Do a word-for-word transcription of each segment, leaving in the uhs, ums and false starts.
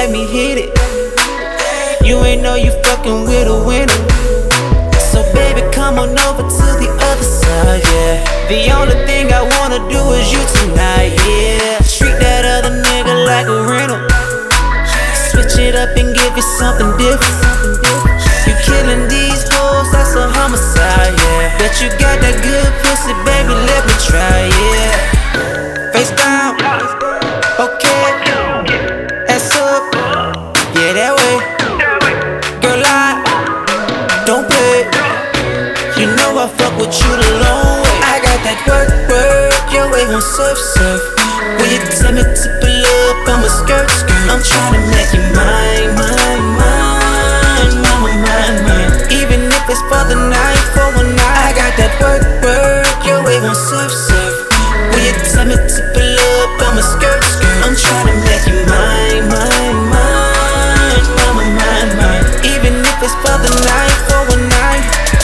let me hit it. You ain't know you fucking with a winner. So baby, come on over to the other side, yeah. The only thing I wanna do is you tonight, yeah. Treat that other nigga like a rental. Switch it up and give you something different. You killing these hoes, that's a homicide, yeah. Bet you got that good pussy, baby, let me try, yeah. Face down, okay. Ass up, yeah, that way. Girl, I don't play. You know I fuck with you the long way. I got that work, work, your wave on surf, surf. Will you tell me to pull up on my skirt, skirt? I'm tryna make you mine, mine, mine, mama, mine, mine. Even if it's for the night, for one night. I got that work, work, your wave on surf, surf. Will you tell me to pull up on my skirt, skirt? I'm tryna make you mine, mine, mine, mama, mine, mine. Even if it's for the night, for one night.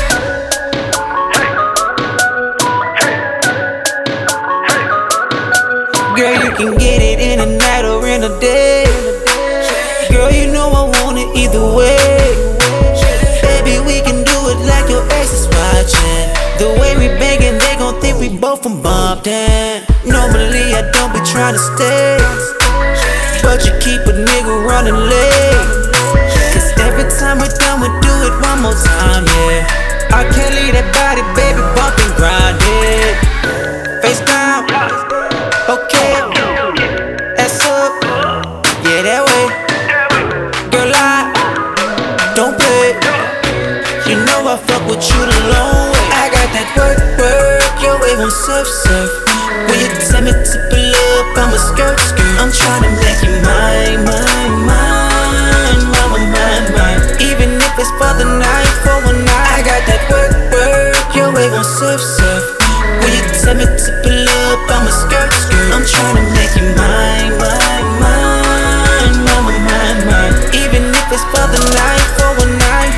Girl, you can get it in a night or in a day. Girl, you know I want it either way. Baby, we can do it like your ex is watching. The way we bangin', they gon' think we both from Bumpton. Normally I don't be tryna stay, but you keep a nigga running late. Cause every time we're done, we do it one more time, yeah. I can't leave that body, baby, bump and grind it. Face down, okay. Ass up, yeah, that way. Girl, I don't play. You know I fuck with you the long way. I got that work, work, your wave on surf, surf. Will you tell me to pull up on my skirt, skirt? I'm tryna make you mine, mine, mine, mama, mine, mine. Even if it's for the night, for one night. I got that work, work, your wave on surf, surf. Will you tell me to pull up on my skirt, skirt? I'm tryna make you mine, mine, mine, mama, mine, mine. Even if it's for the night, for one night.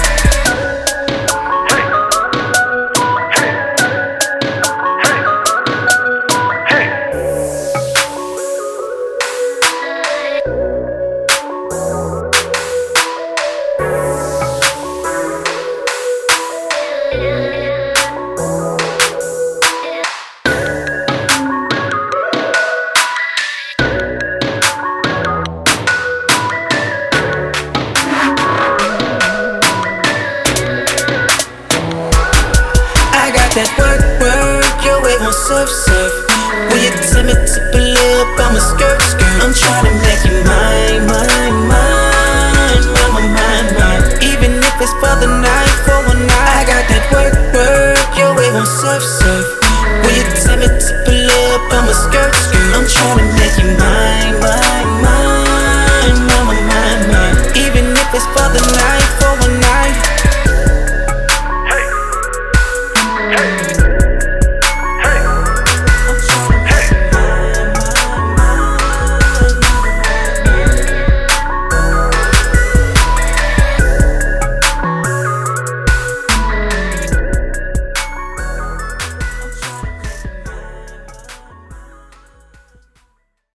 That work, work, your wave on surf, surf. Will you tell me to pull up on my skirt, skirt? I'm tryna make you mine, mine, mine, mama, mine, mine. Even if it's for the night, for one night. I got that work, work, your wave on surf, surf.